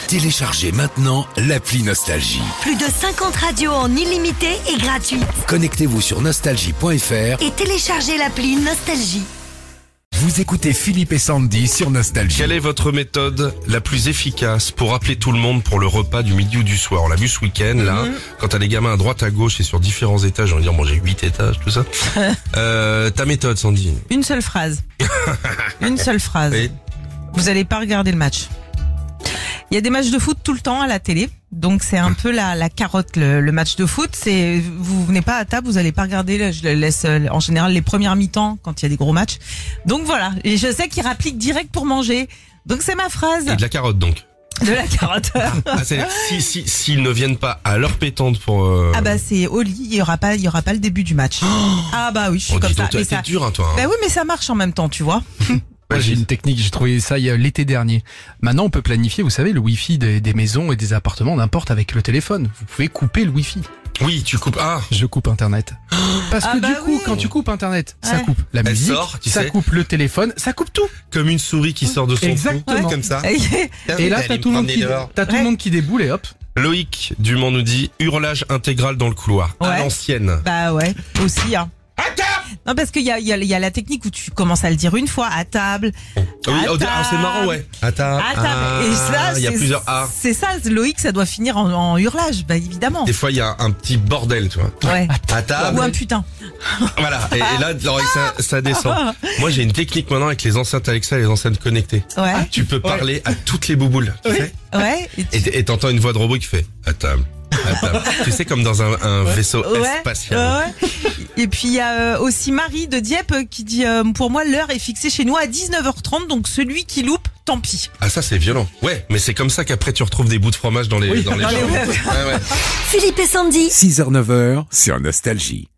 Téléchargez maintenant l'appli Nostalgie. Plus de 50 radios en illimité et gratuit. Connectez-vous sur nostalgie.fr Et téléchargez l'appli Nostalgie. Vous écoutez Philippe et Sandy sur Nostalgie. Quelle est votre méthode la plus efficace pour appeler tout le monde pour le repas du midi ou du soir? On l'a vu ce week-end, là, quand t'as les gamins à droite, à gauche et sur différents étages, on va dire, bon, j'ai 8 étages, tout ça. Ta méthode, Sandy? Une seule phrase. Une seule phrase. Oui. Vous allez pas regarder le match. Il y a des matchs de foot tout le temps à la télé. Donc c'est un peu la carotte, le match de foot. C'est, vous venez pas à table, vous allez pas regarder, je laisse en général les premières mi-temps quand il y a des gros matchs. Donc voilà. Et je sais qu'il rapplique direct pour manger. Donc c'est ma phrase. Et de la carotte, donc. De la carotte. C'est-à-dire, s'ils ne viennent pas à l'heure pétante pour, Ah bah c'est au lit, il y aura pas le début du match. Ah bah oui, je suis oh, comme dis ça. donc, Mais t'es ça, dur, hein, toi. Hein. bah oui, mais ça marche en même temps, tu vois. Moi, j'ai une technique, j'ai trouvé ça il y a l'été dernier. Maintenant, on peut planifier, vous savez, le wifi des maisons et des appartements, n'importe avec le téléphone. Vous pouvez couper le wifi. Oui, tu coupes. Ah, Je coupe Internet. Parce que bah du coup, oui. quand tu coupes Internet, ça Ouais. coupe la Elle musique, sort, tu ça sais. coupe le téléphone, ça coupe tout. comme une souris qui sort de son Exactement. trou, comme ça. Et là, t'as tout le monde Ouais. monde qui déboule et hop. Loïc Dumont nous dit hurlage intégral dans le couloir. À Ouais. l'ancienne. Bah ouais, aussi hein. Non parce qu'il y a la technique où tu commences à le dire une fois à table. Oui, À c'est marrant, ouais. À table. À table. Et ça, il y a c'est- plusieurs A. C'est ça, Loïc, ça doit finir en hurlage, bah évidemment. Des fois, il y a un petit bordel, tu vois. Ouais. À table. Ou un putain. Voilà. Et là, ça descend. Moi, j'ai une technique maintenant avec les enceintes Alexa et les enceintes connectées. Ouais. Tu peux parler à toutes les bouboules, tu sais. Ouais. Et t'entends une voix de robot qui fait à table. À table. Tu sais, comme dans un vaisseau Ouais. spatial. Ouais. Et puis il y a aussi Marie de Dieppe qui dit pour moi l'heure est fixée chez nous à 19h30 donc celui qui loupe tant pis. Ah, ça, c'est violent. Ouais, mais c'est comme ça qu'après, tu retrouves des bouts de fromage dans les dans les- jambes. Ouais, ouais. Philippe et Sandy. 6h-9h sur Nostalgie.